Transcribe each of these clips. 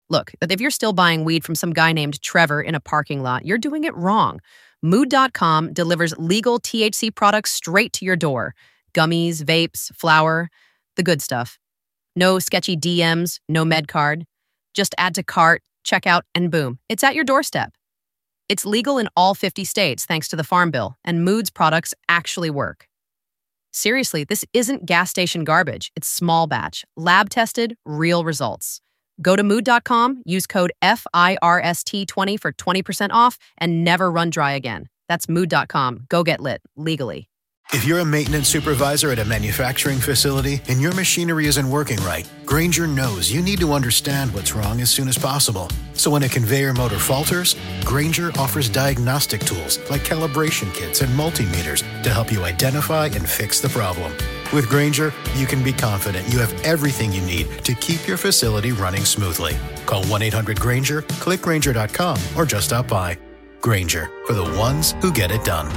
Look, if you're still buying weed from some guy named Trevor in a parking lot, you're doing it wrong. Mood.com delivers legal THC products straight to your door. Gummies, vapes, flour, the good stuff. No sketchy DMs, no med card. Just add to cart, check out, and boom, it's at your doorstep. It's legal in all 50 states thanks to the Farm Bill, and Mood's products actually work. Seriously, this isn't gas station garbage. It's small batch, lab tested, real results. Go to mood.com, use code FIRST20 for 20% off, and never run dry again. That's mood.com. Go get lit, legally. If you're a maintenance supervisor at a manufacturing facility and your machinery isn't working right, Grainger knows you need to understand what's wrong as soon as possible. So when a conveyor motor falters, Grainger offers diagnostic tools like calibration kits and multimeters to help you identify and fix the problem. With Grainger, you can be confident you have everything you need to keep your facility running smoothly. Call 1-800-GRAINGER, click Grainger.com, or just stop by. Grainger, for the ones who get it done.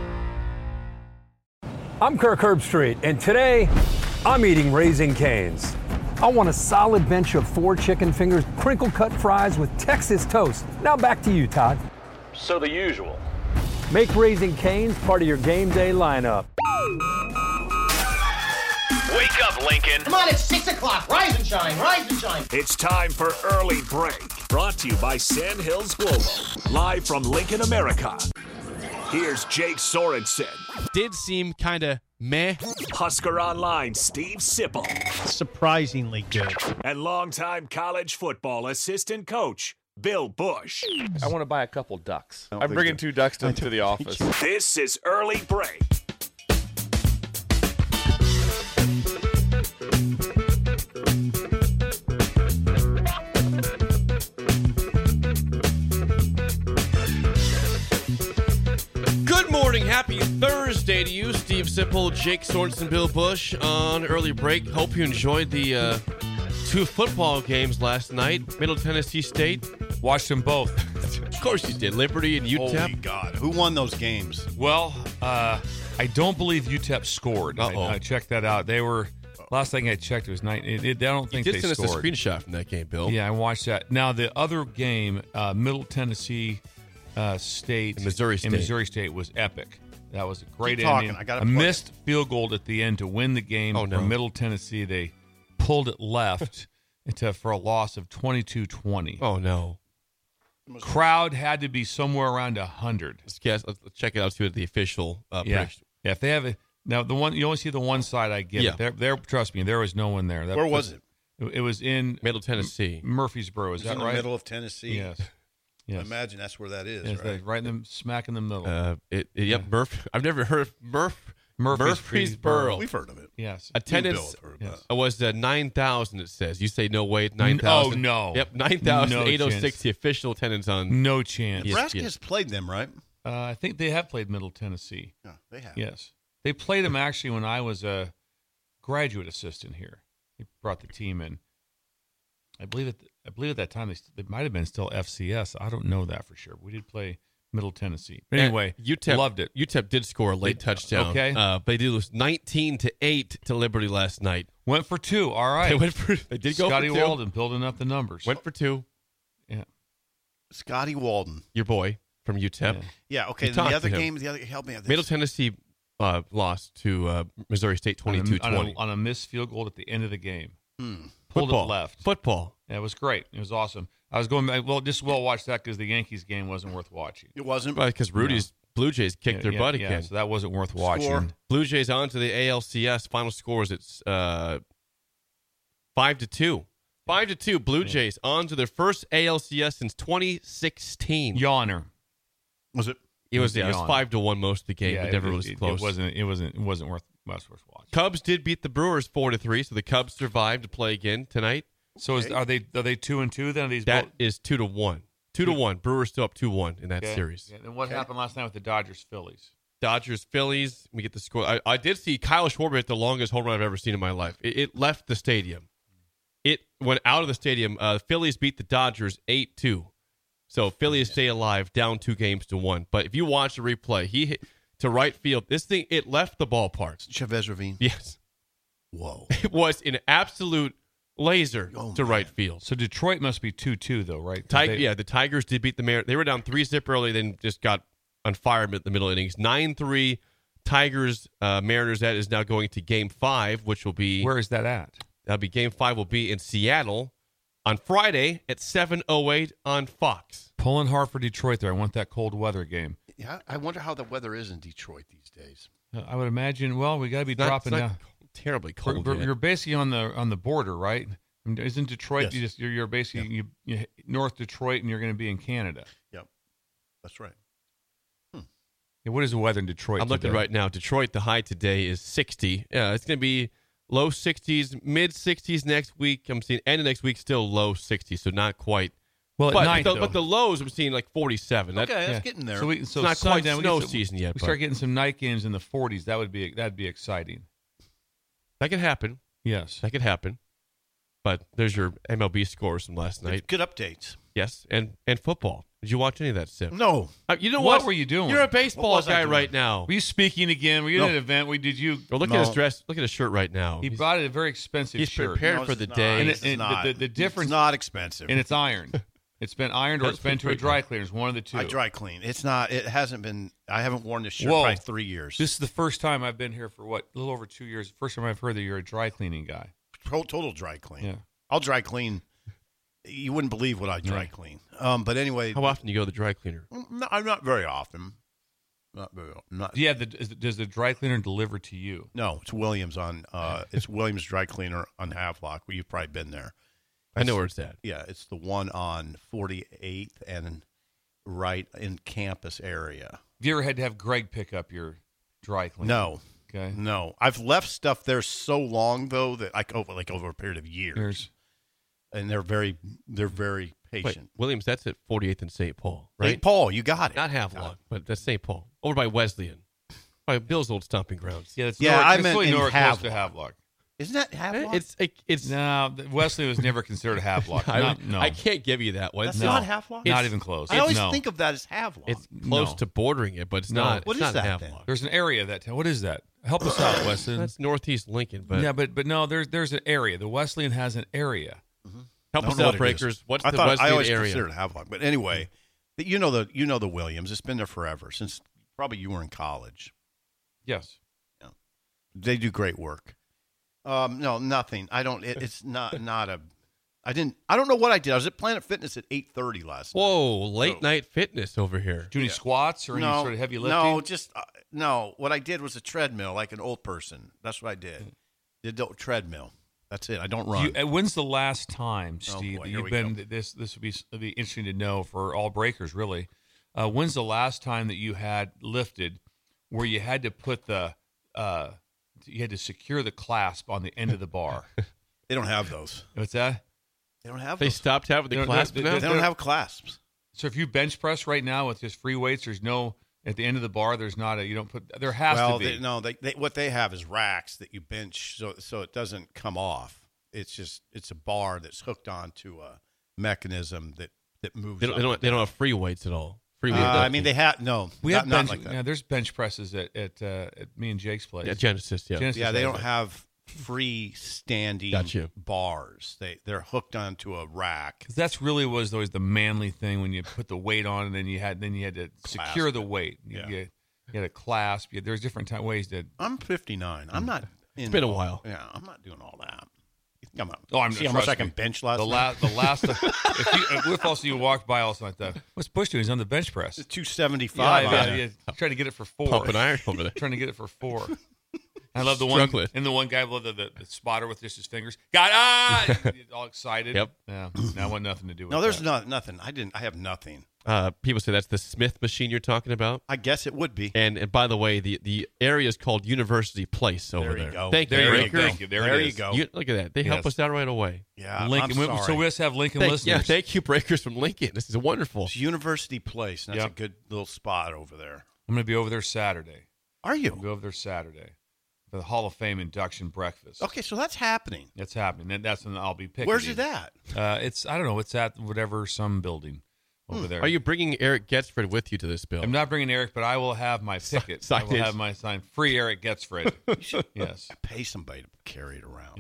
I'm Kirk Herbstreit, and today I'm eating Raising Cane's. I want a solid bench of 4 chicken fingers, crinkle-cut fries with Texas toast. Now back to you, Todd. So the usual. Make Raising Cane's part of your game day lineup. Wake up, Lincoln. Come on, it's 6 o'clock. Rise and shine, rise and shine. It's time for Early Break. Brought to you by Sand Hills Global. Live from Lincoln, America. Here's Jake Sorensen. Did seem kind of meh. Husker Online, Steve Sipple. Surprisingly good. And longtime college football assistant coach, Bill Bush. I want to buy a couple ducks. I'm bringing 2 ducks to the office. This is Early Break. Good morning. Happy Thursday to you, Steve Sipple, Jake Sorensen, Bill Bush on Early Break. Hope you enjoyed the 2 football games last night. Middle Tennessee State. Watched them both. Of course you did. Liberty and UTEP. Holy God. Who won those games? Well, I don't believe UTEP scored. I checked that out. They were, last thing I checked, it was 9. I don't think they You did send us a scored. screenshot from that game, Bill. Yeah, I watched that. Now, the other game, Middle Tennessee State And Missouri State was epic. That was a great Keep talking. ending. I gotta a play. missed field goal at the end to win the game from Middle Tennessee. They pulled it left for a loss of 22-20. Oh, no. Crowd had to be somewhere around 100. Let's check it out, see what the official prediction. Yeah, if they have now the one you only see the one side. I get it. There, trust me, there was no one there. Where was it? It was in Middle Tennessee, Murfreesboro. Is It's that in right? the middle of Tennessee. Yes. I imagine that's where that is, Yes, right? right in the smack in the middle. Yep, I've never heard of Murfreesboro. We've heard of it. Yes. Attendance Yes. was 9,000, it says. You say no way, it's 9,000. Oh, no. Yep, 9,806, No chance. the official attendance on. No chance. Nebraska has played them, right? I think they have played Middle Tennessee. Yeah, they have. Yes. They played them actually when I was a graduate assistant here. They brought the team in. I believe at that time they might have been still FCS. I don't know that for sure. We did play Middle Tennessee. But anyway, UTEP loved it. UTEP did score a late touchdown. Okay. But they did lose 19-8 to Liberty last night. Went for 2. All right. They did go Scotty for 2. Walden building up the numbers. Went for 2. Yeah. Scotty Walden. Your boy from UTEP. Yeah, okay. You Then the talked other to him. game, help me out. Middle Tennessee lost to Missouri State 22-20. On a missed field goal at the end of the game. Pulled Football. it left. Football. Yeah, it was great. It was awesome. I was going back. Well, just watch that because the Yankees game wasn't worth watching. It wasn't? Because Rudy's Blue Jays kicked their butt again. So that wasn't worth watching. Score. Blue Jays on to the ALCS. Final score is it's 5-2. 5-2. Blue Jays on to their first ALCS since 2016. Yawner. Was it? It was yawn. 5-1 most of the game, but never was close. It wasn't worth watching. Cubs did beat the Brewers 4-3, so the Cubs survived to play again tonight. So are they 2-2 then? Are these That is 2-1. 2-1. Brewers still up 2-1 in that series. Yeah, and what happened last night with the Dodgers-Phillies? Dodgers-Phillies. Let me get the score. I did see Kyle Schwarber hit the longest home run I've ever seen in my life. It left the stadium. It went out of the stadium. Phillies beat the Dodgers 8-2. So Phillies stay alive, down 2-1. But if you watch the replay, he hit to right field. This thing, it left the ballpark. Chavez Ravine. Yes. Whoa. It was an absolute laser to right field. So Detroit must be 2-2 though, right? The Tigers did beat the Mariners. They were down 3-zip early, then just got on fire in the middle innings. 9-3 Tigers Mariners. That is now going to Game 5, which will be Where is that at? that'll be Game 5 will be in Seattle on Friday at 7:08 on Fox. Pulling hard for Detroit there. I want that cold weather game. Yeah, I wonder how the weather is in Detroit these days. I would imagine. Well, we got to be It's not- dropping it's not down. terribly cold. You're yet. basically on the border, right? I mean, isn't Detroit? Yes. You're basically you North Detroit, and you're going to be in Canada. Yep, that's right. Yeah, what is the weather in Detroit? I'm looking today? right now. Detroit, the high today is 60. Yeah, it's going to be low 60s, mid 60s next week. I'm seeing end of next week still low 60s, so not quite. Well, at But, night, but the lows I'm seeing like 47. That- Okay, that's getting there. So It's not quite sundown, snow we get season yet, We but- start getting some night games in the 40s. That'd be exciting. That could happen. Yes. That could happen. But there's your MLB scores from last night. Good updates. Yes, and football. Did you watch any of that, Sim? No. You know What what? were you doing? You're a What baseball was I guy doing? right now. Were you speaking again? Were you at an event? Did you? Well, look at his dress. Look at his shirt right now. He bought a very expensive He's shirt. prepared No, for it's the not. day. And It's it- not. the difference- It's not expensive. And it's ironed. It's been ironed or That's it's been to a pretty dry good. cleaners. One of the two. I dry clean. It's not. It hasn't been. I haven't worn this shirt Whoa. probably 3 years. This is the first time I've been here for a little over 2 years. First time I've heard that you're a dry cleaning guy. Total dry clean. Yeah. I'll dry clean. You wouldn't believe what I dry clean. But anyway, How often do you go to the dry cleaner? No, I'm not very often. Not very. Not. Yeah. Does the dry cleaner deliver to you? No, it's Williams on. It's Williams Dry Cleaner on Havelock. Where you've probably been there. I know where it's at. Yeah, it's the one on 48th and right in campus area. Have you ever had to have Greg pick up your dry cleaner? No, Okay. no. I've left stuff there so long though that over a period of years, and they're very Wait, patient. Williams, that's at 48th and St. Paul, right? St. Paul, you got it. Not Havelock, but that's St. Paul. Over by Wesleyan. By Bill's old stomping grounds. Yeah. It's Yeah, North, I it's meant really in nowhere close to Havelock. Havelock. Isn't that Havelock? It's No, Wesley was never considered Havelock. No, I can't give you that one. That's no. not Havelock. not even close. I always no. think of that as Havelock. It's close No. to bordering it, but it's No. not. What it's is not that, then? Havelock. There's an area what is that? Help us out, Wesleyan. That's Northeast Lincoln, but Yeah, but no, there's an area. The Wesleyan has an area. help I us don't know out, what it Breakers. is. What's I the thought I Wesleyan always area? considered Havelock, but anyway, you know the Williams. It's been there forever since probably you were in college. Yes. They do great work. No, nothing. I don't. It's not a. I don't know what I did. I was at Planet Fitness at 8:30 last night. Whoa, late night fitness over here. Do any squats or any sort of heavy lifting? No, just no. What I did was a treadmill, like an old person. That's what I did. Did the treadmill. That's it. I don't run. When's the last time, Oh, Steve, boy, that here you've we been? go. This would be interesting to know for all breakers, really. When's the last time that you had lifted where you had to put you had to secure the clasp on the end of the bar? They don't have those. What's that? They don't have They those. stopped having the They're- clasp they're- now? They don't have clasps. So if you bench press right now with just free weights, there's no at the end of the bar. There's not a. You don't put. There has to be. They what they have is racks that you bench so it doesn't come off. It's a bar that's hooked onto a mechanism that moves. They don't have free weights at all. Free weight. I mean, they have no. We not, have not bench. like that. Yeah, there's bench presses at me and Jake's place. Yeah, Genesis, yeah. Genesis Yeah, they has don't it. have freestanding Gotcha. bars. They're hooked onto a rack. 'Cause that's really was always the manly thing when you put the weight on, and then you had to secure the weight. You had a clasp. There's different ways to. I'm 59. I'm not. It's been a while. Yeah, I'm not doing all that. Come on. Oh, I'm See how much trust I can me. bench last The night? last. If also you walked by also like that. What's Bush doing? He's on the bench press. 275. Yeah, on yeah, it. yeah. Trying to get it for 4. Pumping iron over there. Trying to get it for 4. I love the Struggling. one, and the one guy, the spotter with just his fingers. Got all excited. Yep. Yeah. Now I want nothing to do with No, there's that. nothing. I have nothing. People say that's the Smith machine you're talking about. I guess it would be. And by the way, the area is called University Place over There you there. go. Thank There you, you go. Breakers. Thank you. There There it you is. go. Look at that. They help Yes. us out right away. Yeah, Lincoln. I'm sorry. So we just have Lincoln Thank listeners. you, Breakers from Lincoln. This is wonderful. It's University Place. That's Yep. a good little spot over there. I'm going to be over there Saturday. Are I'll you? go over there Saturday for the Hall of Fame induction breakfast. Okay, so that's happening. That's happening. That's when I'll be picking. Where's it at? It's I don't know. It's at whatever some building over there. Are you bringing Eric Getzford with you to this bill? I'm not bringing Eric, but I will have my picket. I will signage. have my sign. Free Eric Getzfred. Yes. Pay somebody to carry it around. Yeah.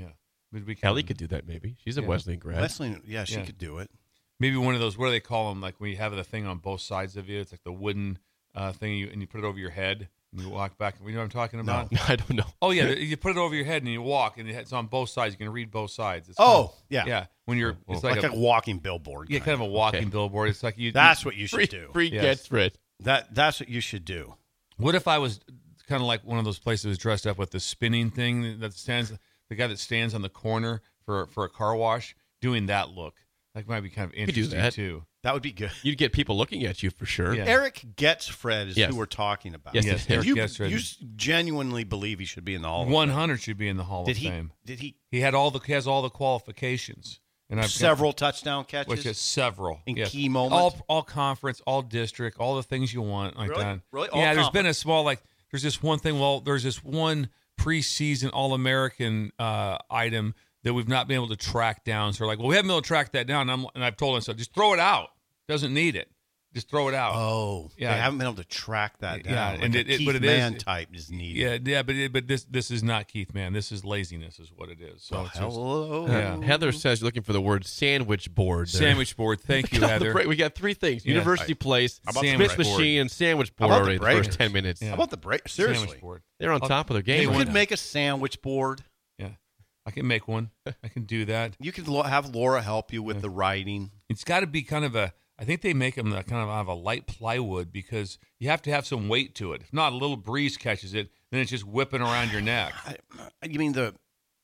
Kelly could do that maybe. She's a Wesleyan grad. Wesleyan, she could do it. Maybe one of those, what do they call them? Like when you have the thing on both sides of you, it's like the wooden thing, and you put it over your head and you walk back. You know what I'm talking about? No, I don't know. Oh, yeah. You put it over your head and you walk, and it's on both sides. You can read both sides. It's yeah. When you're, it's like a walking billboard. Yeah, kind of a walking billboard. It's like That's what you should do. Free gets rich. That's what you should do. What if I was kind of like one of those places that was dressed up with the spinning thing that stands, the guy that stands on the corner for a car wash, doing that look? That might be kind of interesting too. That would be good. You'd get people looking at you for sure. Yeah. Eric Getzfred is who we're talking about. Yes. Eric You Getzfred. genuinely believe he should be in the Hall of Fame? 100 should be in the Hall of Fame. Did he? He has all the qualifications. And I've Several touchdown catches? Which is several. In key moments? All conference, all district, all the things you want like Really? that. Really? All Yeah, there's been conference? a small, there's this one thing, there's this one preseason All-American item that we've not been able to track down. So we're like, we haven't been able to track that down. And I've told him, so just throw it out. Doesn't need it. Just throw it out. Oh, yeah. They haven't been able to track that down. Yeah, Like and a Keith but it Mann is type is needed. Yeah, but this is not Keith Mann. This is laziness, is what it is. So it's just, hello. Yeah. Heather says you're looking for the word sandwich board. there. sandwich board. Thank you, Heather. We got three things: Yeah. University Place, How about the Smith break? Machine, and sandwich How board about the already the breakers? first 10 minutes. Yeah. How about the break? Seriously. Sandwich board. They're on top of their game. You Hey, right could now. make a sandwich board. Yeah, I can make one. I can do that. You could have Laura help you with the writing. It's got to be kind of I think they make them kind of out of a light plywood because you have to have some weight to it. If not, a little breeze catches it, then it's just whipping around your neck. You mean the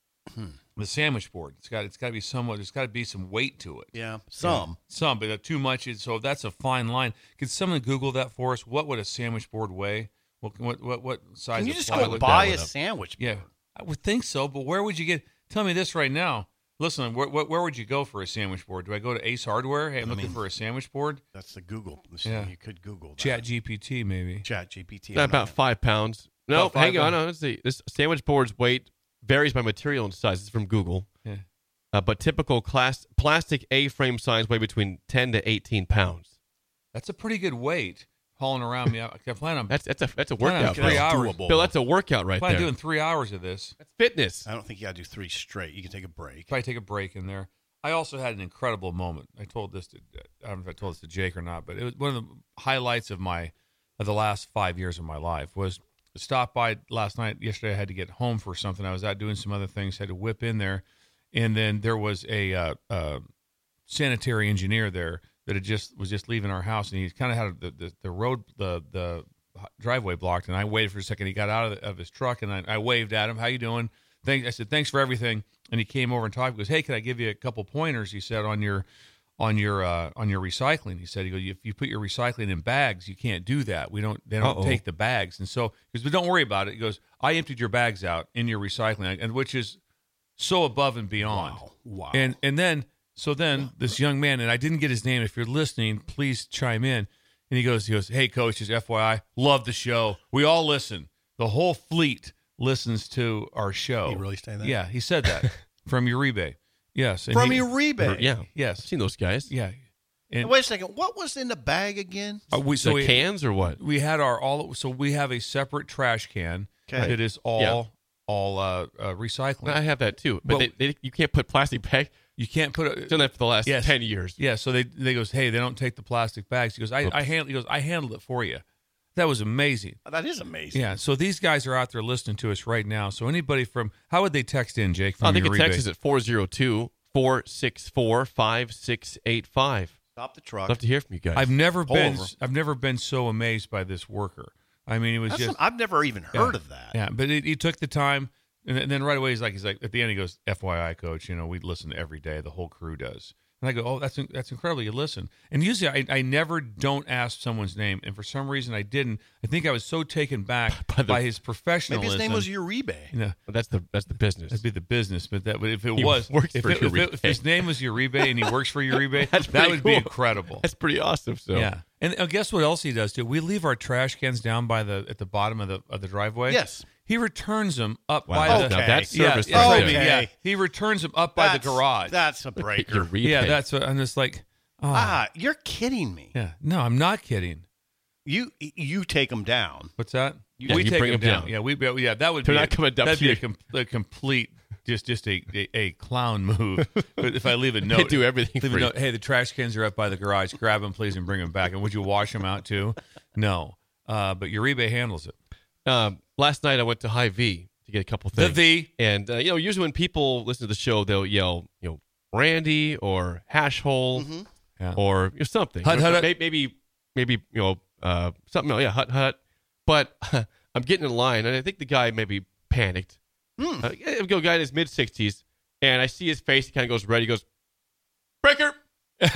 sandwich board. It's got to be somewhat. There's got to be some weight to it. some. Some, but too much. So that's a fine line. Could someone Google that for us? What would a sandwich board weigh? What size? Can you of just plywood? go buy a one up. sandwich board? Yeah, I would think so. But where would you get? Tell me this right now. Listen, where would you go for a sandwich board? Do I go to Ace Hardware? Hey, I'm looking for a sandwich board. That's the Google machine. Yeah. You could Google that. Chat GPT, maybe. Chat GPT. About 5 pounds. No, About 5 hang on. pounds. No, let's see. This sandwich board's weight varies by material and size. It's from Google. Yeah. But typical plastic A-frame signs weigh between 10 to 18 pounds. That's a pretty good weight hauling around me. I plan on That's a plan on workout. 3 Bill. hours. doable. Bill, that's a workout right Plan on there. doing 3 hours of this. That's fitness. I don't think you got to do 3 straight. You can take a break. Probably take a break in there. I also had an incredible moment. I told this to I don't know if I told this to Jake or not, but it was one of the highlights of the last 5 years of my life was to stop by yesterday. I had to get home for something. I was out doing some other things, had to whip in there, and then there was a sanitary engineer there that was just leaving our house, and he kind of had the road the driveway blocked, and I waited for a second. He got out of his truck, and I waved at him. How you doing? I said, thanks for everything. And he came over and talked. He goes, hey, can I give you a couple pointers? He said, on your recycling. He said, if you put your recycling in bags, you can't do that. They don't take the bags. And so, he goes, but don't worry about it. He goes, I emptied your bags out in your recycling, and which is so above and beyond. Wow. And then this young man, and I didn't get his name. If you're listening, please chime in. And he goes, hey, coach, just FYI, love the show. We all listen. The whole fleet listens to our show. He really say that? Yeah, he said that from Uribe. Yes. From Uribe? Yeah. Yes. I've seen those guys. Yeah. And wait a second. What was in the bag again? Cans or what? We had we have a separate trash can that is all recycling. I have that too. But you can't put plastic bag. You can't put it. Done that for the last 10 years. Yeah. So they goes, hey, they don't take the plastic bags. He goes, I handled it for you. That was amazing. That is amazing. Yeah. So these guys are out there listening to us right now. So anybody how would they text in, Jake? From They can Uribe? text us at 402-464-5685. Stop the truck. Love to hear from you guys. I've never over. been so amazed by this worker. I mean, it was I've never even heard of that. Yeah, but he took the time, and then right away he's like at the end he goes, FYI, coach, we listen every day. The whole crew does. And I go, oh, that's incredible. You listen. And usually I never don't ask someone's name. And for some reason I didn't. I think I was so taken back by his professionalism. Maybe his name was Uribe. Well, that's the business. That'd be the business. But if He works for Uribe. if his name was Uribe and he works for Uribe, That's that pretty would be cool. incredible. That's pretty awesome. So Yeah. And guess what else he does too? We leave our trash cans down at the bottom of the driveway. Yes. He returns them up Wow. by Now the that's service yeah, right I mean, there. yeah. He returns them up by the garage. That's a breaker. Uribe. Yeah, that's what I'm just like. Oh, You're kidding me. yeah. No, I'm not kidding. You take them down. What's that? Yeah, we you take bring them them down. down. Yeah, that would They're be not coming up that'd to be you. a complete just a clown move. But if I leave a note, They do everything leave for a you. note, hey, the trash cans are up by the garage. Grab them, please, and bring them back. And would you wash them out too? No. But Uribe handles it. Last night I went to Hy-Vee to get a couple things. The V. And, usually when people listen to the show, they'll yell, Randy or hash hole or something. Hut, hut, hut. Maybe, something else. Yeah, hut, hut. But I'm getting in line, and I think the guy maybe panicked. A guy in his mid-60s, and I see his face. He kind of goes red. He goes, breaker. he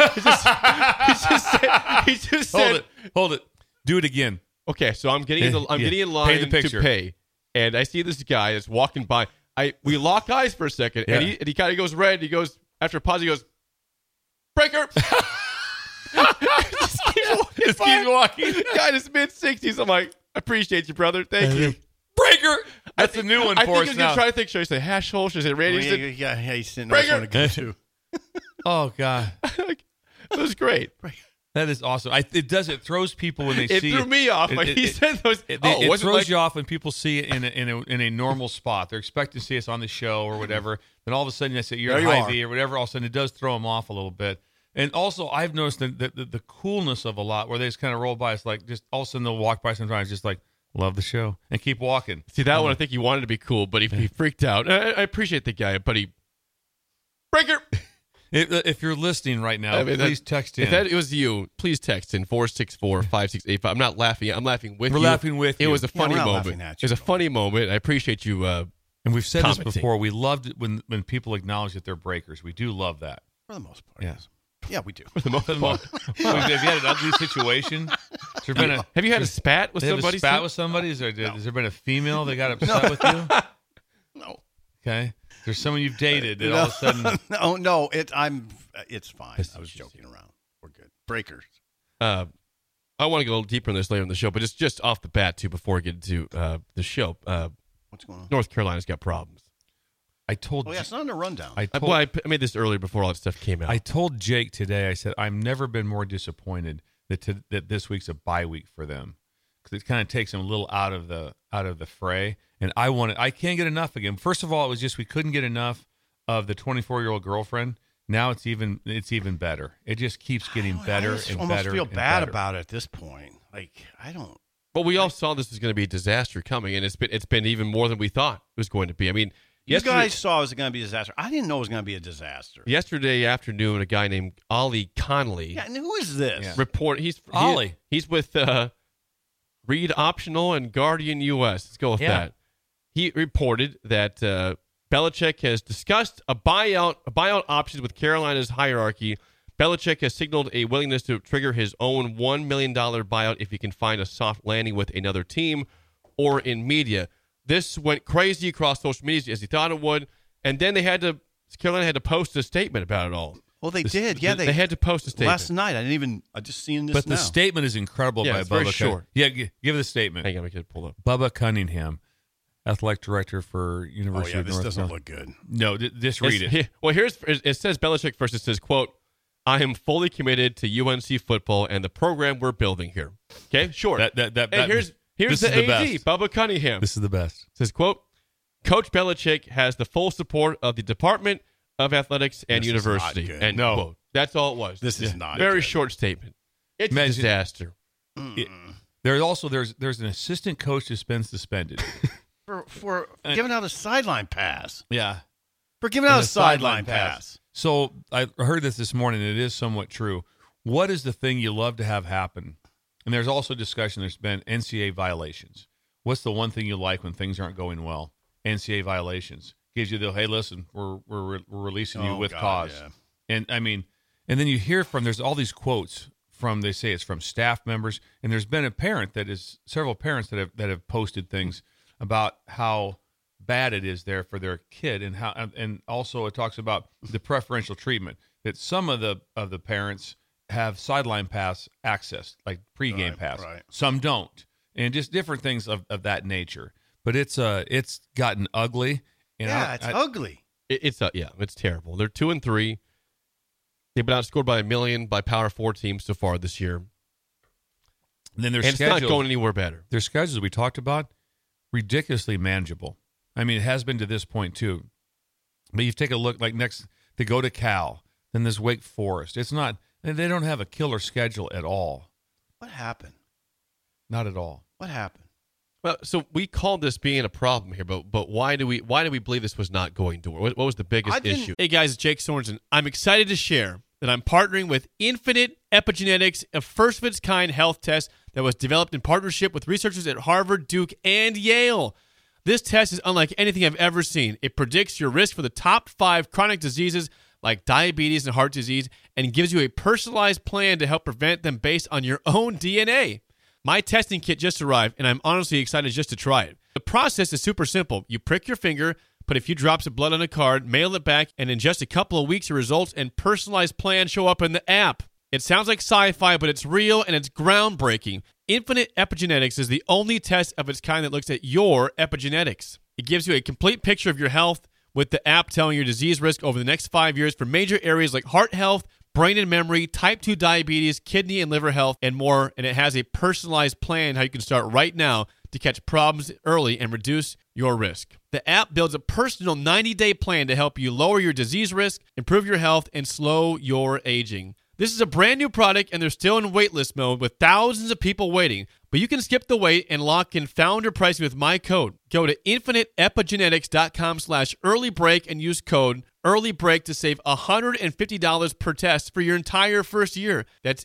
just said, Hold it. Do it again. Okay, so I'm getting getting in line to pay, and I see this guy that's walking by. We lock eyes for a second, and he kind of goes red. He goes, after a pause, he goes, breaker. Just keep walking. Guy in his mid-60s. I'm like, I appreciate you, brother. Thank you. Breaker. That's a new one for us now. I think I'm trying to think. Should I say hash hole? Should I say Randy? Yeah, he's sitting there trying to go too. Oh, God. It was great. That is awesome. It throws people when they see it. It threw me off. He said those. It throws you off when people see it in a normal spot. They're expecting to see us on the show or whatever. Then all of a sudden they say you're at Hy-Vee or whatever. All of a sudden it does throw them off a little bit. And also I've noticed the coolness of a lot where they just kind of roll by. It's like just all of a sudden they'll walk by sometimes just like, love the show and keep walking. See, that one I think he wanted to be cool, but he freaked out. I appreciate the guy, but he breaker. If you're listening right now, please text in. If it was you, please text in 464-5685. I'm not laughing. I'm laughing with you. We're laughing with you. It was a funny moment. It was a funny moment. I appreciate you. And we've said this before. We loved it when people acknowledge that they're breakers. We do love that. For the most part. Yes. Yeah, we do. For the most part. Have you had an ugly situation? Have you had a spat with somebody? A spat with somebody? Has there been a female that got upset with you? No. Okay. There's someone you've dated that all of a sudden. No. It's fine. I was joking around. We're good. Breakers. I want to go a little deeper in this later in the show, but just off the bat too, before we get into the show. What's going on? North Carolina's got problems. It's not in the rundown. I made this earlier before all that stuff came out. I told Jake today, I said, I've never been more disappointed that this week's a bye week for them. Because it kind of takes them a little out of the fray. And I can't get enough again. First of all, it was just we couldn't get enough of the 24-year-old girlfriend. Now it's even better. It just keeps getting better and better. I almost feel bad about it at this point. Like, I don't. But we all saw this was going to be a disaster coming, and it's been even more than we thought it was going to be. I mean, you guys saw it was going to be a disaster. I didn't know it was going to be a disaster. Yesterday afternoon, a guy named Ollie Conley. Yeah, and who is this? Yeah. Ollie. He's with Read Optional and Guardian US. Let's go with that. He reported that Belichick has discussed a buyout options with Carolina's hierarchy. Belichick has signaled a willingness to trigger his own $1 million buyout if he can find a soft landing with another team or in media. This went crazy across social media as he thought it would, and then Carolina had to post a statement about it all. Well, they did. Yeah, they had to post a statement last night. I just seen this. But now. the statement is incredible by it's Bubba. very short. Yeah, give the statement. Hang on, we could pull up. Bubba Cunningham, athletic director for University of North Carolina. Look good. No, just read it. Well, it says Belichick first. It says, quote, I am fully committed to UNC football and the program we're building here. Okay, sure. Here's the AD, Bubba Cunningham. This is the best. It says, quote, Coach Belichick has the full support of the Department of Athletics and University. And no, quote. That's all it was. This is not very good. Short statement. It's a disaster. There's an assistant coach that's been suspended for giving out a sideline pass. Yeah, for giving out a sideline pass. So I heard this morning. And it is somewhat true. What is the thing you love to have happen? And there's also discussion. There's been NCAA violations. What's the one thing you like when things aren't going well? NCAA violations gives you the hey, listen, we're releasing you with cause. Yeah. And I mean, and then you hear there's all these quotes from, they say it's from staff members, and there's been several parents that have posted things about how bad it is there for their kid, and also it talks about the preferential treatment that some of the parents have sideline pass access, like pregame pass. Right. Some don't, and just different things of that nature. But it's gotten ugly. And it's ugly. It's terrible. They're 2-3. They've been outscored by 1 million by Power 4 teams so far this year. And then it's not going anywhere better. Their schedules we talked about, ridiculously manageable. I mean, it has been to this point too. But you take a look, like next, they go to Cal, then there's Wake Forest. It's not, they don't have a killer schedule at all. What happened? Not at all. What happened? Well, so we called this being a problem here, but why do we believe this was not going to work? What was the biggest issue? Hey guys, it's Jake Sorensen. I'm excited to share that I'm partnering with Infinite Epigenetics, a first of its kind health test that was developed in partnership with researchers at Harvard, Duke, and Yale. This test is unlike anything I've ever seen. It predicts your risk for the top 5 chronic diseases like diabetes and heart disease and gives you a personalized plan to help prevent them based on your own DNA. My testing kit just arrived, and I'm honestly excited just to try it. The process is super simple. You prick your finger, put a few drops of blood on a card, mail it back, and in just a couple of weeks, your results and personalized plan show up in the app. It sounds like sci-fi, but it's real and it's groundbreaking. Infinite Epigenetics is the only test of its kind that looks at your epigenetics. It gives you a complete picture of your health with the app telling your disease risk over the next 5 years for major areas like heart health, brain and memory, type 2 diabetes, kidney and liver health, and more. And it has a personalized plan how you can start right now to catch problems early and reduce your risk. The app builds a personal 90-day plan to help you lower your disease risk, improve your health, and slow your aging. This is a brand new product, and they're still in waitlist mode with thousands of people waiting. But you can skip the wait and lock in founder pricing with my code. Go to infiniteepigenetics.com/earlybreak and use code EARLYBREAK to save $150 per test for your entire first year. That's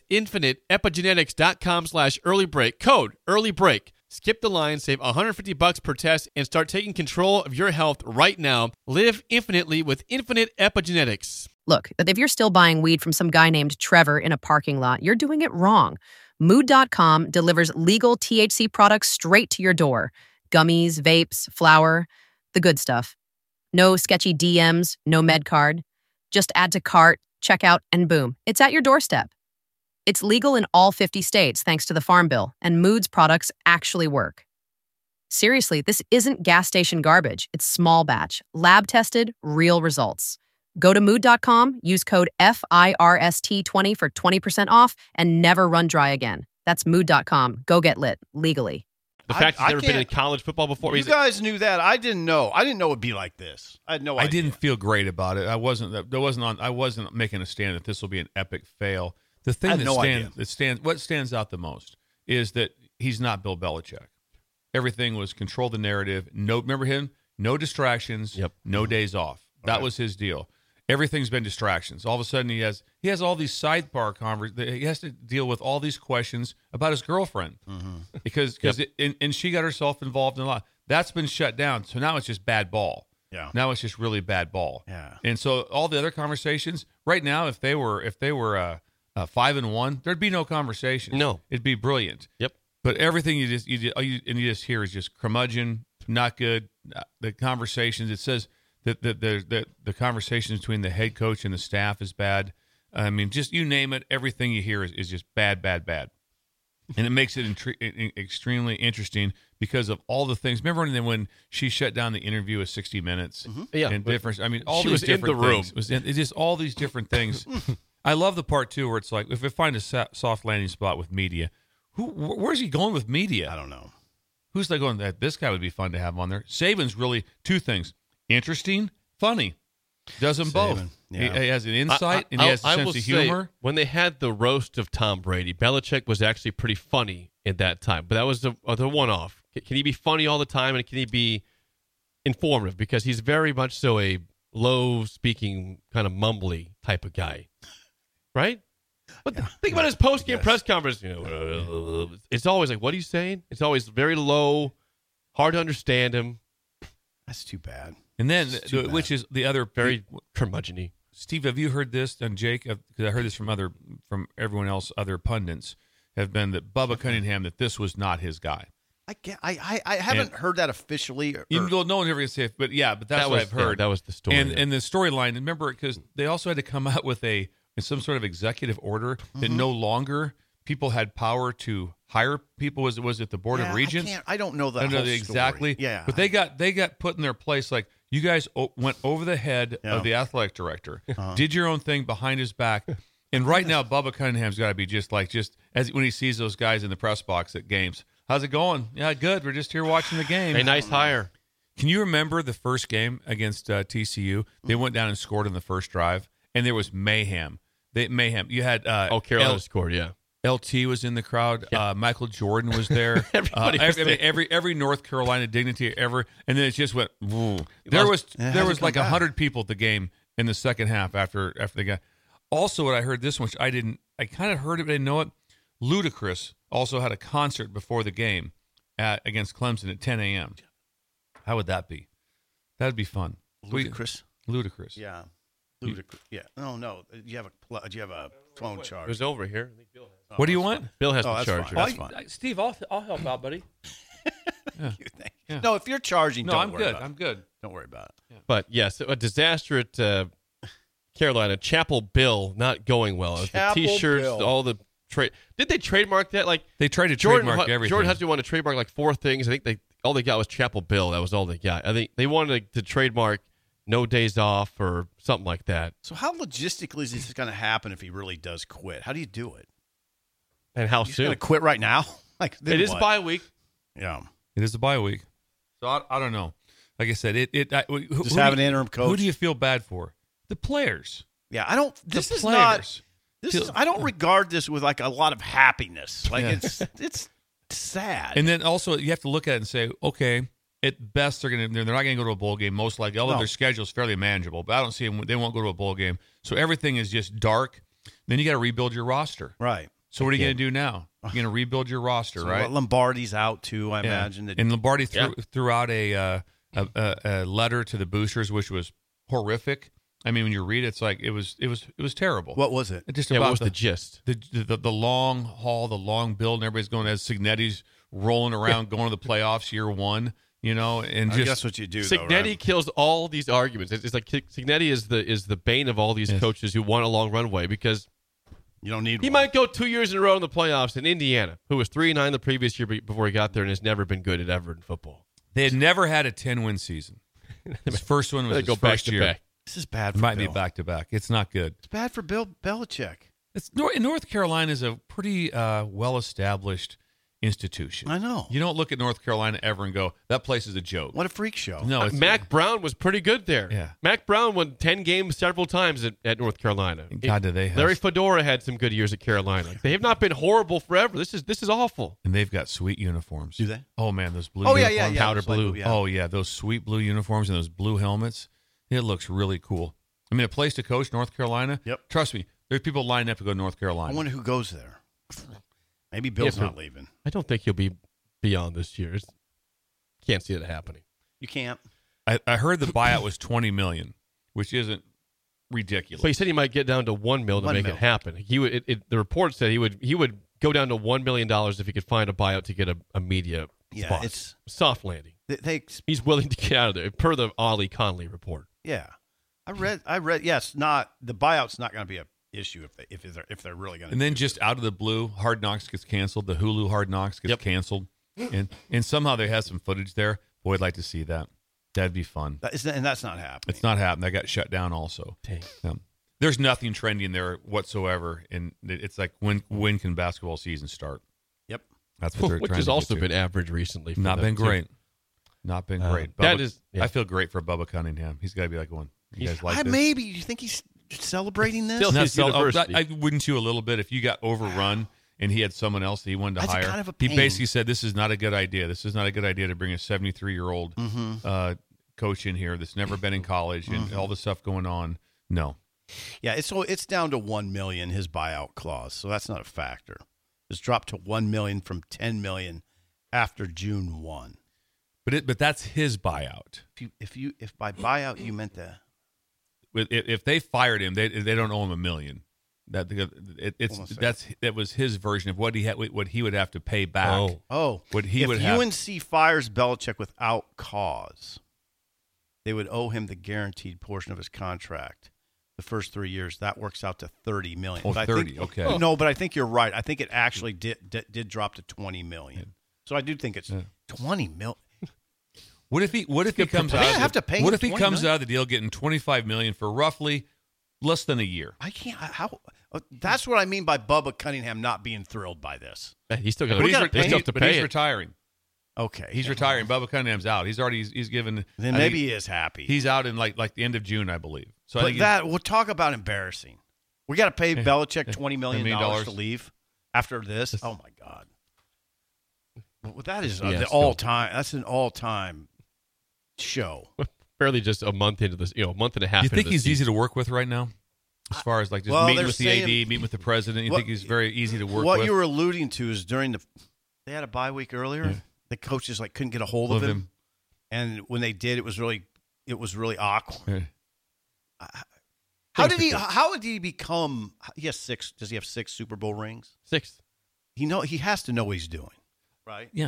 infiniteepigenetics.com/earlybreak. Code EARLYBREAK. Skip the line, save $150 per test, and start taking control of your health right now. Live infinitely with Infinite Epigenetics. Look, if you're still buying weed from some guy named Trevor in a parking lot, you're doing it wrong. Mood.com delivers legal THC products straight to your door. Gummies, vapes, flour, the good stuff. No sketchy DMs, no med card. Just add to cart, check out, and boom, it's at your doorstep. It's legal in all 50 states thanks to the Farm Bill, and Mood's products actually work. Seriously, this isn't gas station garbage. It's small batch, lab-tested, real results. Go to Mood.com, use code FIRST20 for 20% off, and never run dry again. That's Mood.com. Go get lit, legally. The fact he's never been in college football before. You guys knew that. I didn't know. I didn't know it'd be like this. I had no idea. I didn't feel great about it. I wasn't making a stand that this will be an epic fail. The thing what stands out the most is that he's not Bill Belichick. Everything was control the narrative. Remember him? No distractions. Yep. No days off. That was his deal. Everything's been distractions. All of a sudden, he has all these sidebar conversations. He has to deal with all these questions about his girlfriend because she got herself involved in a lot. That's been shut down. So now it's just bad ball. Yeah. Now it's just really bad ball. Yeah. And so all the other conversations right now, if they were 5-1, there'd be no conversation. No, it'd be brilliant. Yep. But everything you just hear is just curmudgeon, not good. The conversations, it says. The conversation between the head coach and the staff is bad. I mean, just you name it, everything you hear is just bad, bad, bad. And it makes it extremely interesting because of all the things. Remember when she shut down the interview with 60 Minutes? Mm-hmm. Yeah. And different. I mean, all she these was different in the room. things. It's just all these different things. I love the part, too, where it's like, if we find a soft landing spot with media, where's he going with media? I don't know. Who's like going, this guy would be fun to have on there? Saban's really two things. Interesting, funny. Does them both. Yeah. He has an insight and he has a sense of humor. Say, when they had the roast of Tom Brady, Belichick was actually pretty funny at that time. But that was the one-off. Can he be funny all the time, and can he be informative? Because he's very much so a low-speaking, kind of mumbly type of guy. Right? But think about his post-game press conference. It's always like, what are you saying? It's always very low, hard to understand him. That's too bad. And then, which is the other very curmudgeon-y. Steve, have you heard this? And Jake, because I heard this from everyone else, other pundits have been that Bubba Cunningham, that this was not his guy. I haven't heard that officially. Even though no one ever gets say it, but that's what I've heard. That was the story. And the storyline. Remember, because they also had to come out with some sort of executive order that no longer people had power to hire people. Was it the Board of Regents? I don't know that. I don't know exactly. Story. Yeah, but they got put in their place. Like, you guys went over the head of the athletic director, did your own thing behind his back, and right now Bubba Cunningham's got to be just as when he sees those guys in the press box at games. How's it going? Yeah, good. We're just here watching the game. A nice hire. Can you remember the first game against TCU? They went down and scored on the first drive, and there was mayhem. Mayhem. You had Carolina scored, yeah. LT was in the crowd. Yeah. Michael Jordan was there. Everybody was there. Every North Carolina dignity ever, and then it just went. There was like 100 people at the game in the second half after the game. Also, what I heard this one, which I kind of heard it, but I didn't know it. Ludacris also had a concert before the game against Clemson at 10 a.m. How would that be? That would be fun. Ludacris. Yeah. Ludicrous. Yeah. No. Do you have a phone charge? It was over here. I think Bill has. What do you want? Bill has the that's charger. fine. That's fine. Steve, I'll help out, buddy. Yeah. No, if you're charging, I'm good. I'm good. Don't worry about it. Yeah. But yes, a disaster at Carolina. Chapel Bill not going well. The Chapel T-shirts, Bill. all the trade. Did they trademark that? Like They tried to Jordan, trademark everything. Jordan Husby wanted to trademark like 4 things. I think all they got was Chapel Bill. That was all they got. I think they wanted to trademark no days off or something like that. So how logistically is this going to happen if he really does quit? How do you do it? And how He's going soon? to quit right now? Like then It is what? bye week. Yeah. It is a bye week. So I don't know. Like I said, Just have an interim coach. Who do you feel bad for? The players. Yeah, I don't. This The is players. not. This is. I don't regard this with like a lot of happiness. Like Yeah. it's sad. And then also you have to look at it and say, okay, at best they're not going to go to a bowl game. Most likely, although No. their schedule is fairly manageable, but I don't see them. They won't go to a bowl game. So everything is just dark. Then you got to rebuild your roster. right. So what are you going to do now? You're going to rebuild your roster, So right? Lombardi's out too. I Yeah. imagine that. And Lombardi threw out a letter to the boosters, which was horrific. I mean, when you read it, it's like it was terrible. What was it? Just Yeah, about what was the gist? the long haul, the long build, and everybody's going as Signetti's rolling around, going to the playoffs year one. And I just guess what you do. Though, Signetti right? kills all these arguments. It's like Signetti is the bane of all these Yes. coaches who want a long runway because You don't need. he one. might go 2 years in a row in the playoffs in Indiana, who was 3-9 the previous year before he got there and has never been good at ever in football. they had never had a 10-win season. His first one was They his go back first to year. back. This is bad. It For might Bill. be back to back. It's not good. It's bad for Bill Belichick. North Carolina is a pretty well established institution. I know. You don't look at North Carolina ever and go, that place is a joke. What a freak show. No, it's Mac Brown was pretty good there. Yeah. Mac Brown won 10 games several times at North Carolina. God, do they have Larry Fedora had some good years at Carolina. They have not been horrible forever. This is awful. And they've got sweet uniforms. Do they? Oh man, those blue. Oh yeah, uniforms. yeah. powder It's like, blue. yeah. Oh yeah, those sweet blue uniforms and those blue helmets. It looks really cool. I mean, a place to coach, North Carolina. Yep. Trust me, there's people lining up to go to North I Carolina. wonder who goes there. Maybe Bill's Yeah, not leaving. I don't think he'll be beyond this year. Can't see that happening. You can't. I heard the buyout was $20 million, which isn't ridiculous. But he said he might get down to $1 million to $1 make million. it happen. He would. The report said he would go down to $1 million if he could find a buyout to get a media Yeah, spot. it's Soft landing. they. He's willing to get out of there, per the Ollie Conley report. Yeah, I read. Yes, not the buyout's not going to be a issue if they're really going to. And then just out of the blue, Hard Knocks gets canceled. The Hulu Hard Knocks gets canceled, and somehow they have some footage there. Boy, I'd like to see that. That'd be fun. and that's not happening. It's not happening. That got shut down also. Dang. There's nothing trending there whatsoever, and it's like when can basketball season start? Yep. That's what they're Which trying has to also get to. been average recently. For Not them, been too. great. Not been great. that Bubba- is- yeah. I feel great for Bubba Cunningham. He's got to be like one. You guys like this? Maybe you think he's celebrating this? Still- Not his so- university. wouldn't you a little bit if you got overrun and he had someone else that he wanted to That's hire? kind of a He pain. basically said, "This is not a good idea. This is not a good idea to bring a 73-year-old Mm-hmm. coach in here that's never been in college and all the stuff going on." No, Yeah, it's down to $1 million, his buyout clause, so that's not a factor. It's dropped to $1 million from $10 million after June 1. but that's his buyout. If by buyout you meant the If they fired him, they don't owe him $1 million. That was his version of what he would have to pay back. What he if would have. UNC fires Belichick without cause, they would owe him the guaranteed portion of his contract. The first 3 years, that works out to $30 million. Oh, But 30, okay. No, but I think you're right. I think it actually did drop to $20 million. So I do think it's $20 million. What if he comes They out? have to pay What him if he $20 comes million? out of the deal getting $25 million for roughly less than a year? I can't. How? That's what I mean by Bubba Cunningham not being thrilled by this. He's still got But to he's pay it. retiring. Okay. He's retiring. Bubba Cunningham's out. He's given. Then maybe he is happy. He's out in like the end of June, I believe. So but we'll talk about embarrassing. We got to pay Belichick $20 million to leave after this. Oh my God. Well, that is the all-time. That's an all-time show. Barely just a month into this, a month and a half. You think he's easy to work with right now? As far as like just meeting with the AD, meeting with the president, you think he's very easy to work with? What you were alluding to is they had a bye week earlier. Yeah. The coaches couldn't get a hold of him, and when they did, it was really awkward. Yeah. How did he become? He has 6. Does he have 6 Super Bowl rings? 6. He has to know what he's doing, right? Yeah.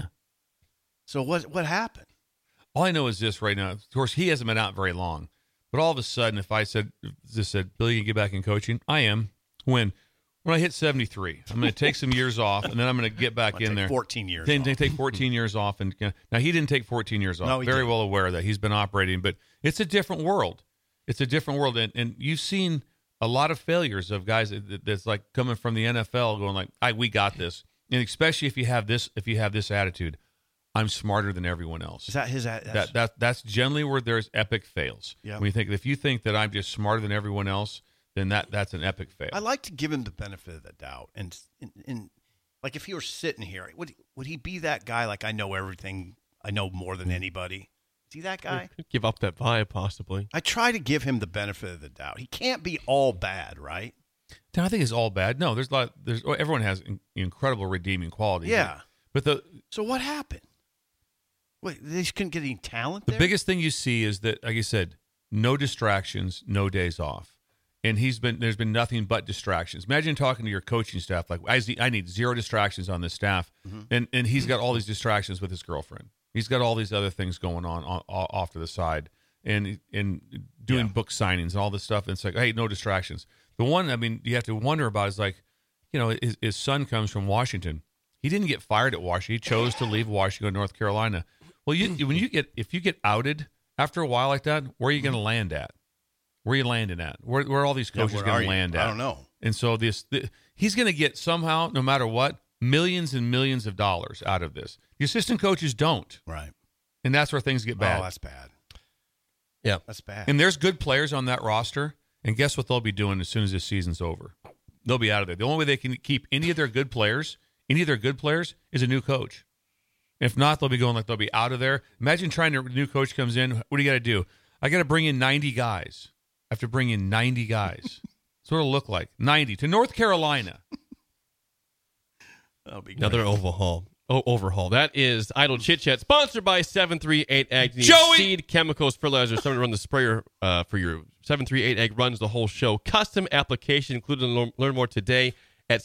So what happened? All I know is this right now. Of course, he hasn't been out very long, but all of a sudden, if I said, Billy, you get back in coaching, I am. When I hit 73, I'm going to take some years off, and then I'm going to get back in there. 14 years. They take 14 years off, and now he didn't take 14 years off. No, very well aware of that. He's been operating, but it's a different world. It's a different world, and you've seen a lot of failures of guys that's like coming from the NFL, going like, "We got this," and especially if you have this attitude, I'm smarter than everyone else. Is that his? That's generally where there's epic fails. Yeah. When if you think that I'm just smarter than everyone else, then that's an epic fail. I like to give him the benefit of the doubt, and like if he were sitting here, would he be that guy? Like, I know everything, I know more than anybody. Is he that guy? Could give up that vibe, possibly. I try to give him the benefit of the doubt. He can't be all bad, right? No, I think it's all bad. No, everyone has incredible redeeming qualities. Yeah, so what happened? Wait, they just couldn't get any talent. The biggest thing you see is that, like you said, no distractions, no days off. And there's been nothing but distractions. Imagine talking to your coaching staff like, I need 0 distractions on this staff, and he's got all these distractions with his girlfriend. He's got all these other things going on off to the side, and doing book signings and all this stuff. And it's like, hey, no distractions. The one you have to wonder about is like, his son comes from Washington. He didn't get fired at Washington. He chose to leave Washington, go to North Carolina. Well, if you get outed after a while like that, where are you going to land at? Where are you landing at? Where are all these coaches going to land at? I don't know. And so he's going to get somehow, no matter what, millions and millions of dollars out of this. The assistant coaches don't. Right. And that's where things get bad. Oh, that's bad. Yeah. That's bad. And there's good players on that roster, and guess what they'll be doing as soon as this season's over? They'll be out of there. The only way they can keep any of their good players is a new coach. If not, they'll be out of there. Imagine a new coach comes in. What do you got to do? I got to bring in 90 guys. I have to bring in 90 guys. That's what it'll look like. 90 to North Carolina. That'll be another overhaul. That is Idle Chit Chat, sponsored by 738 Ag. Joey! Seed, chemicals, fertilizer. Someone to run the sprayer for your 738 Ag runs the whole show. Custom application included. Learn more today at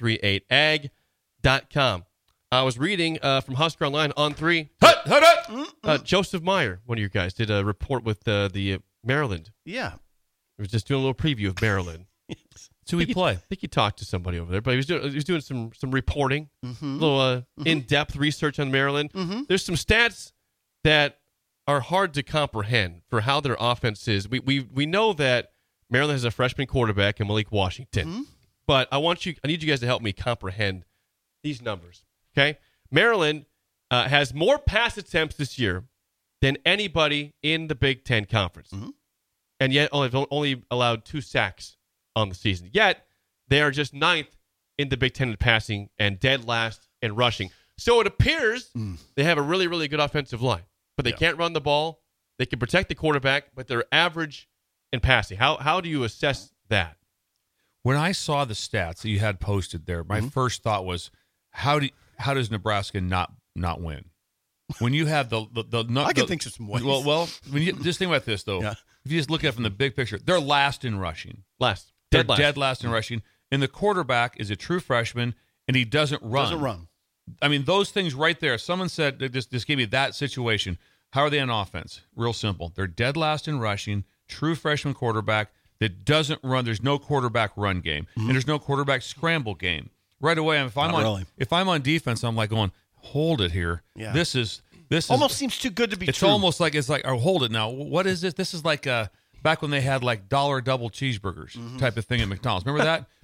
738ag.com. I was reading from Husker Online on 3. Joseph Meyer, one of your guys, did a report with the Maryland. Yeah. He was just doing a little preview of Maryland. So we play. I think he talked to somebody over there, but he was doing some reporting, a little in-depth research on Maryland. There's some stats that are hard to comprehend for how their offense is. We know that Maryland has a freshman quarterback in Malik Washington, but I need you guys to help me comprehend these numbers. Okay, Maryland has more pass attempts this year than anybody in the Big Ten Conference, and yet only allowed 2 sacks on the season. Yet they are just 9th in the Big Ten in passing and dead last in rushing. So it appears they have a really, really good offensive line, but they can't run the ball. They can protect the quarterback, but they're average in passing. How do you assess that? When I saw the stats that you had posted there, my first thought was, how does Nebraska not win? When you have I can think of some ways. Well, when you just think about this though. Yeah. If you just look at it from the big picture, they're last in rushing. Dead last in rushing. And the quarterback is a true freshman, and he doesn't run. I mean, those things right there. Someone said, just gave me that situation. How are they on offense? Real simple. They're dead last in rushing, true freshman quarterback that doesn't run. There's no quarterback run game, and there's no quarterback scramble game. Right away, if I'm on defense, I'm like going, hold it here. Yeah. This almost seems too good to be true. It's almost like oh, hold it now. What is this? This is like back when they had like $1 double cheeseburgers type of thing at McDonald's. Remember that?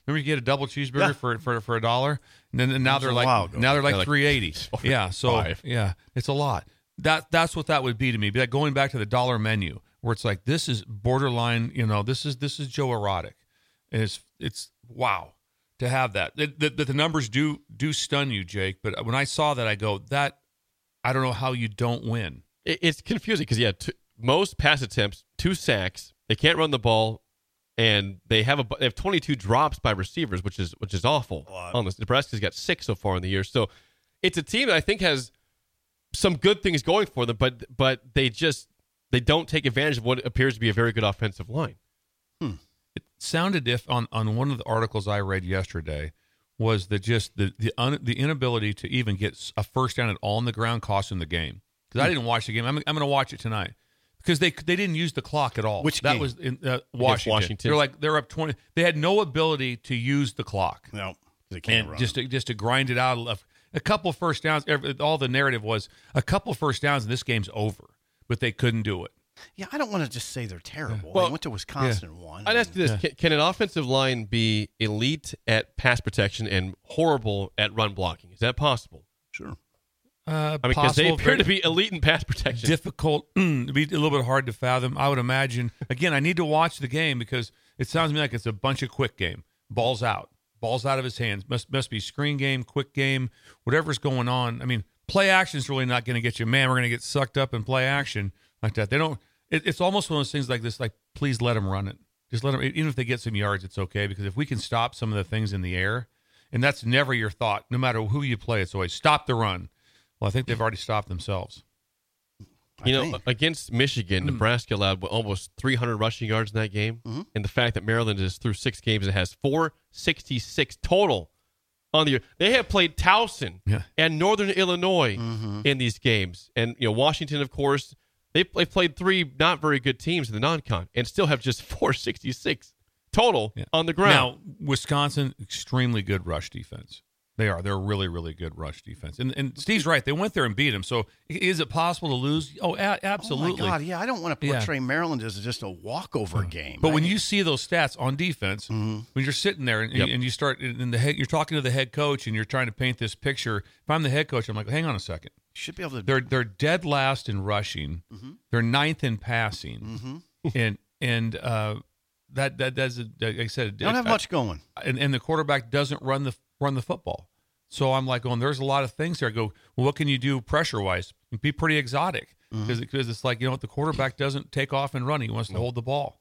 Remember you get a double cheeseburger for $1, and now they're like $3.80. Yeah, so yeah, it's a lot. That's what that would be to me. Be like going back to the dollar menu where it's like this is borderline. This is Joe Erotic, and it's wow to have that. The numbers do stun you, Jake. But when I saw that, I go that I don't know how you don't win. It's confusing because most pass attempts, 2 sacks. They can't run the ball, and they have 22 drops by receivers, which is awful. On this, Nebraska's got 6 so far in the year. So it's a team that I think has some good things going for them, but they don't take advantage of what appears to be a very good offensive line. It sounded if on one of the articles I read yesterday was that just the inability to even get a first down at all on the ground cost them the game. Because I didn't watch the game. I'm going to watch it tonight because they didn't use the clock at all. Which that game? was in Washington. They're up 20. They had no ability to use the clock. No, they can't run. Just to grind it out. A couple first downs. All the narrative was a couple first downs and this game's over. But they couldn't do it. Yeah, I don't want to just say they're terrible. Well, they went to Wisconsin and won. I'd ask you this. Can an offensive line be elite at pass protection and horrible at run blocking? Is that possible? Sure. Because they appear to be elite in pass protection. Difficult, to be a little bit hard to fathom. I would imagine. Again, I need to watch the game because it sounds to me like it's a bunch of quick game. Balls out of his hands. Must be screen game, quick game, whatever's going on. I mean, play action is really not going to get you. Man, we're going to get sucked up in play action like that. They don't. It's almost one of those things like this. Like, please let them run it. Just let them. Even if they get some yards, it's okay because if we can stop some of the things in the air, and that's never your thought. No matter who you play, it's always stop the run. Well, I think they've already stopped themselves. Against Michigan, Nebraska allowed almost 300 rushing yards in that game. And the fact that Maryland is through 6 games and has 466 total on the year. They have played Towson and Northern Illinois in these games. And, Washington, of course, they've played 3 not very good teams in the non-con and still have just 466 total on the ground. Now, Wisconsin, extremely good rush defense. They are. They're a really, really good rush defense. And Steve's right. They went there and beat him. So is it possible to lose? Oh, absolutely. Oh, my God. Yeah, I don't want to portray Maryland as just a walkover game. But when you see those stats on defense, when you're sitting there and you start in the head, you're talking to the head coach and you're trying to paint this picture. If I'm the head coach, I'm like, hang on a second. Should be able to. They're dead last in rushing. They're 9th in passing. And that does, like I said, they don't have much going. And the quarterback doesn't run the football. So I'm like going, there's a lot of things there. I go, well, what can you do pressure-wise? Be pretty exotic because it's like, the quarterback doesn't take off and run. He wants to hold the ball.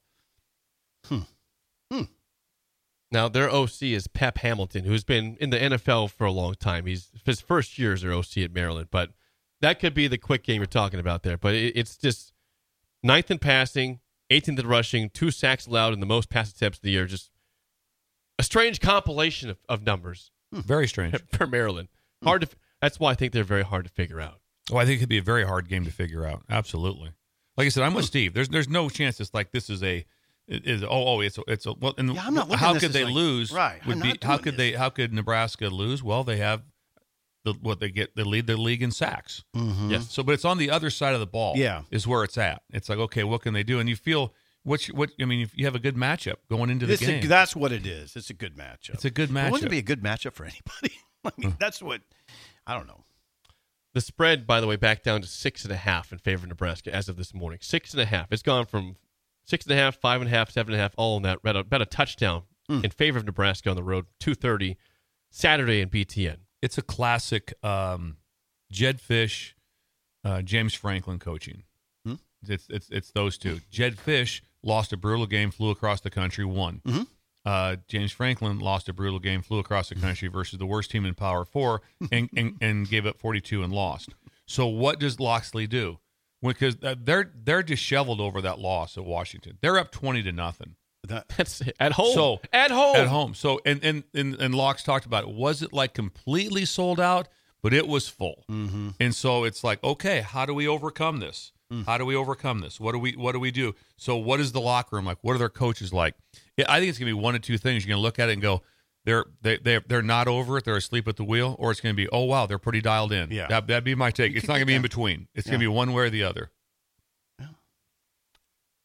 Now, their OC is Pep Hamilton, who's been in the NFL for a long time. His first year as their OC at Maryland. But that could be the quick game you're talking about there. But it's just 9th in passing, 18th in rushing, 2 sacks allowed in the most pass attempts of the year. Just a strange compilation of numbers. Very strange for Maryland. Hard to. That's why I think they're very hard to figure out. Oh, I think it could be a very hard game to figure out. Absolutely. Like I said, I'm with Steve. There's no chance it's like this is a. It's a well. And I'm not how could they lose? Right. How could Nebraska lose? Well, they have they lead the league in sacks. Yes. So, but it's on the other side of the ball. Yeah. Is where it's at. It's like, okay, what can they do? And you feel. If you have a good matchup going into the game. That's what it is. It's a good matchup. It's a good matchup. Wouldn't it be a good matchup for anybody? I mean, that's what, I don't know. The spread, by the way, back down to 6.5 in favor of Nebraska as of this morning. 6.5. It's gone from 6.5, 5.5, 7.5, all in that. About a touchdown in favor of Nebraska on the road. 2:30 Saturday in BTN. It's a classic Jed Fish, James Franklin coaching. It's those two. Jed Fish lost a brutal game, flew across the country, won. James Franklin lost a brutal game, flew across the country versus the worst team in Power 4 and gave up 42 and lost. So what does Loxley do? Because they're disheveled over that loss at Washington. They're up 20-0. That's at home. At home. So and Locks talked about it. Was it like completely sold out? But it was full. And so it's like, okay, how do we overcome this? How do we overcome this? What do we do? So what is the locker room like? What are their coaches like? I think it's going to be one of two things. You're going to look at it and go, they're not over it. They're asleep at the wheel. Or it's going to be, oh, wow, they're pretty dialed in. Yeah. That'd be my take. It's not going to be in between. It's going to be one way or the other.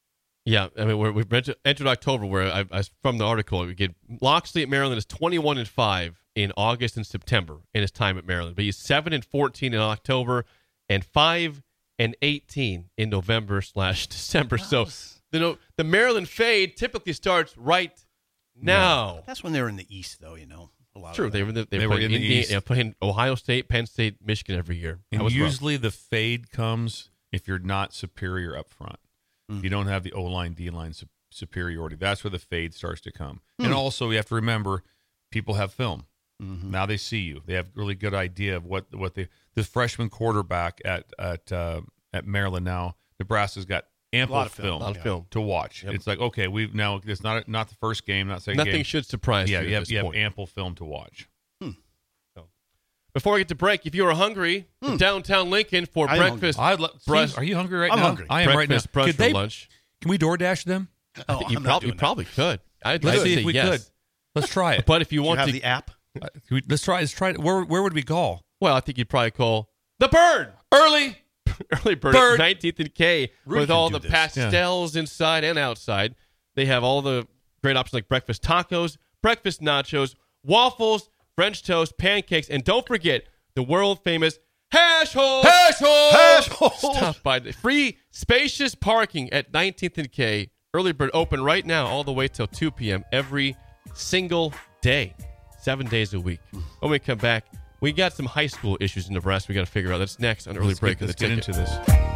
Yeah, I mean, we've entered October, where I from the article, we get Loxley at Maryland is 21-5 in August and September in his time at Maryland, but he's 7-14 in October and 5-18 in November/December. So the Maryland fade typically starts right now. That's when they're in the East, though. A lot. True, they were in the East. Playing Ohio State, Penn State, Michigan every year. And usually the fade comes if you're not superior up front. You don't have the O-line, D-line superiority. That's where the fade starts to come. And also, you have to remember, people have film. Now they see you. They have a really good idea of what the freshman quarterback at Maryland now. Nebraska's got ample film to watch. Yep. It's like, okay, we've now it's not the first game, not second game. Nothing should surprise you. You have ample film to watch. Before we get to break, if you are hungry, downtown Lincoln for breakfast. Are you hungry right now? I'm hungry. I am right now. Brunch for lunch. Can we DoorDash them? I think you probably could. I'd Let's like to see say if we yes. could. Let's try it. But if you want have to, the app. Let's try it. Where would we call? Well, I think you'd probably call the Bird. Early Bird. 19th and K with all the pastels inside and outside. They have all the great options like breakfast tacos, breakfast nachos, waffles, French toast, pancakes, and don't forget the world-famous hash hole. Stop by the free, spacious parking at 19th and K. Early Bird open right now all the way till 2 p.m. every single day, 7 days a week. When we come back, we got some high school issues in Nebraska we got to figure out. That's next on Early Break of the Ticket. Let's get into this.